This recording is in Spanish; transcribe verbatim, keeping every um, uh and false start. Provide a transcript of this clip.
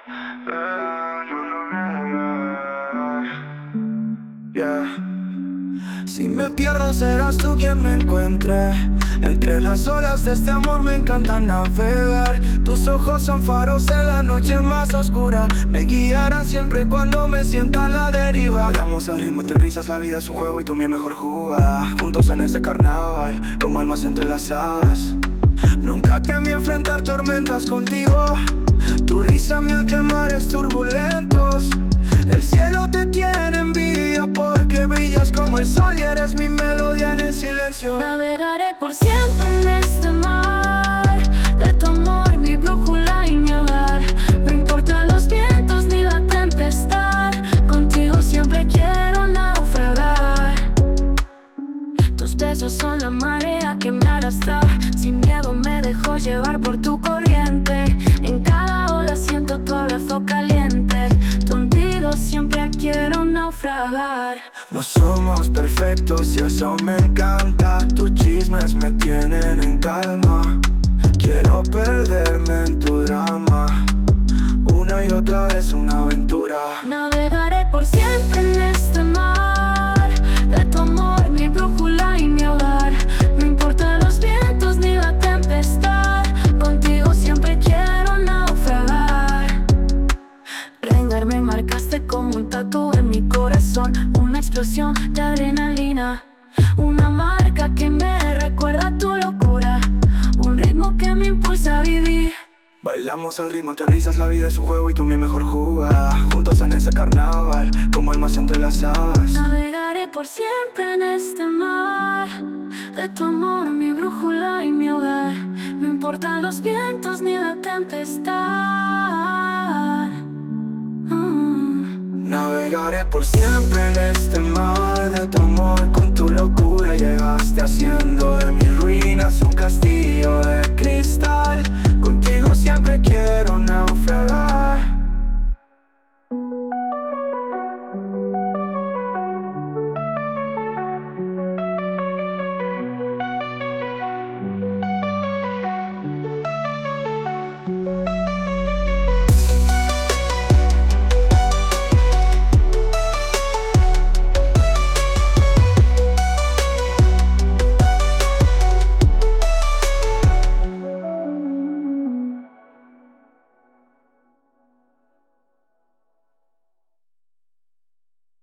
Yeah. Si me pierdo serás tú quien me encuentre. Entre las olas de este amor me encanta navegar. Tus ojos son faros en la noche más oscura. Me guiarán siempre cuando me sienta a la deriva. Hablamos al ritmo de risas, la vida es un juego y tú mi mejor jugada. Juntos en este carnaval, como almas entrelazadas. Nunca temí enfrentar tormentas contigo. Tu risa me hace mares turbulentos. El cielo te tiene envidia porque brillas como el sol y eres mi melodía en el silencio. Navegaré por siempre en este mar de tu amor, mi brújula y mi hogar. No importan los vientos ni la tempestad, contigo siempre quiero naufragar. Tus besos son la marea que me arrastra. Sin miedo me dejo llevar por tu corriente. En cada ola siento tu abrazo caliente. Contigo siempre quiero naufragar. No somos perfectos y eso me encanta. Tus chismes me tienen en calma. Quiero perderme en tu drama. Una y otra vez una aventura. Navegaré por siempre en este mar de tu amor, mi brújula y mi hogar. No importan los vientos ni la tempestad, contigo siempre quiero naufragar. Reina, me marcaste como un tatu en mi corazón. Una explosión de adrenalina, una marca que me recuerda tu locura. Un ritmo que me impulsa a vivir. Bailamos al ritmo de risas, la vida es un juego y tú mi mejor jugada. Juntos en ese carnaval, como almas entrelazadas. Navegaré por siempre en este mar de tu amor, mi brújula y mi hogar. No importan los vientos ni la tempestad. mm. Navegaré por siempre en este mar de tu amor. Con tu locura llegaste haciendo de mis ruinas un castillo de cristal.